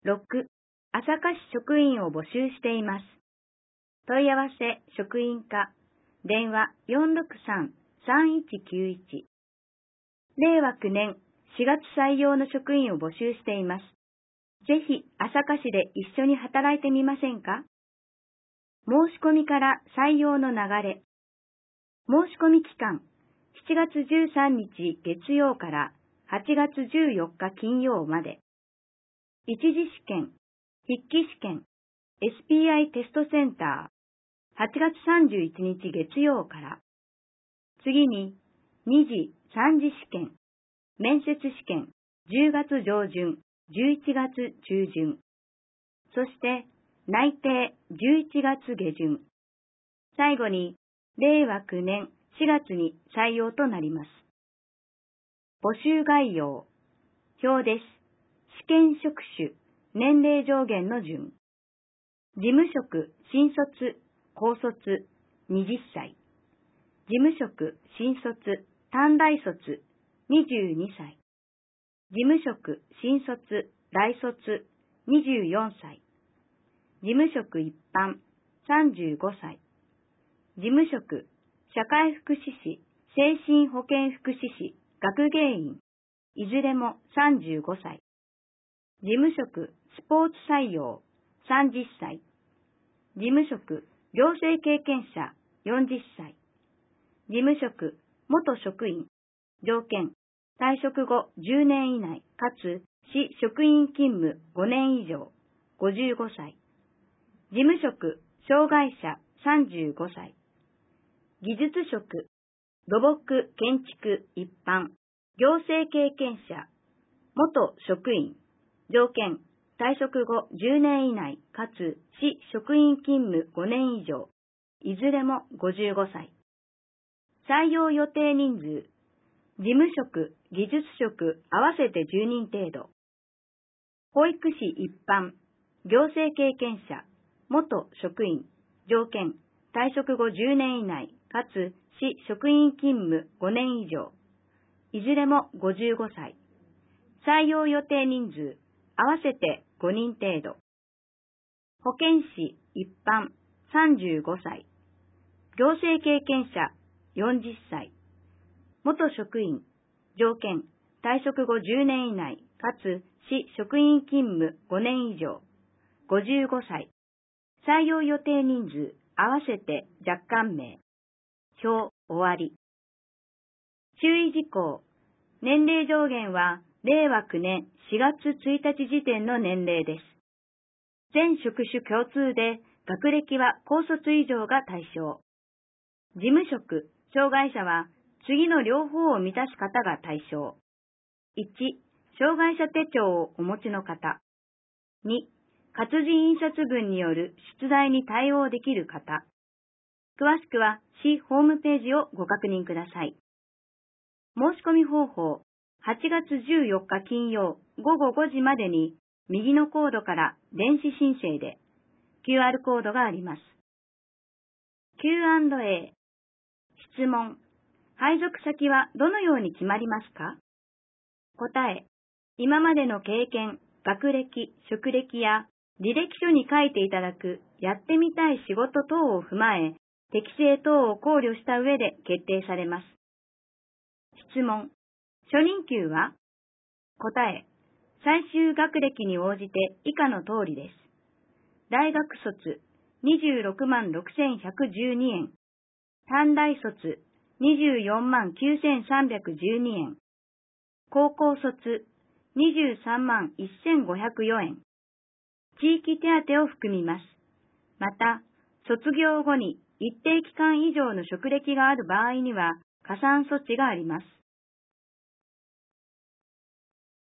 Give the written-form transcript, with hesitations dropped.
6、朝霞市職員を募集しています。問い合わせ職員課、電話463-3191。令和9年4月採用の職員を募集しています。ぜひ朝霞市で一緒に働いてみませんか？申し込みから採用の流れ。申し込み期間、7月13日月曜から8月14日金曜まで。一次試験、筆記試験、SPI テストセンター、8月31日月曜から。次に、二次、三次試験、面接試験、10月上旬、11月中旬。そして、内定、11月下旬。最後に、令和9年4月に採用となります。募集概要。表です。試験職種、年齢上限の順。事務職、新卒、高卒、20歳。事務職、新卒、短大卒、22歳。事務職、新卒、大卒、24歳。事務職一般、35歳。事務職、社会福祉士、精神保健福祉士、学芸員、いずれも35歳。事務職、スポーツ採用、30歳。事務職、行政経験者、40歳。事務職、元職員、条件、退職後10年以内、かつ、市職員勤務5年以上、55歳。事務職、障害者、35歳。技術職、土木、建築、一般、行政経験者、元職員、条件、退職後10年以内、かつ、市職員勤務5年以上、いずれも55歳。採用予定人数、事務職、技術職合わせて10人程度。保育士一般、行政経験者、元職員、条件、退職後10年以内、かつ市職員勤務5年以上、いずれも55歳。採用予定人数、合わせて5人程度。保健師一般35歳。行政経験者40歳。元職員、条件、退職後10年以内、かつ市職員勤務5年以上、55歳。採用予定人数、合わせて若干名。表、終わり。注意事項。年齢上限は、令和9年4月1日時点の年齢です。全職種共通で、学歴は高卒以上が対象。事務職、障害者は、次の両方を満たす方が対象。1、障害者手帳をお持ちの方。2、活字印刷分による出題に対応できる方。詳しくは市ホームページをご確認ください。申し込み方法、8月14日金曜午後5時までに右のコードから電子申請で QR コードがあります。Q&A。質問。配属先はどのように決まりますか？答え。今までの経験、学歴、職歴や履歴書に書いていただくやってみたい仕事等を踏まえ、適性等を考慮した上で決定されます。質問。初任給は？答え。最終学歴に応じて以下の通りです。大学卒26万6112円。短大卒24万9312円。高校卒23万1504円。地域手当を含みます。また、卒業後に一定期間以上の職歴がある場合には加算措置があります。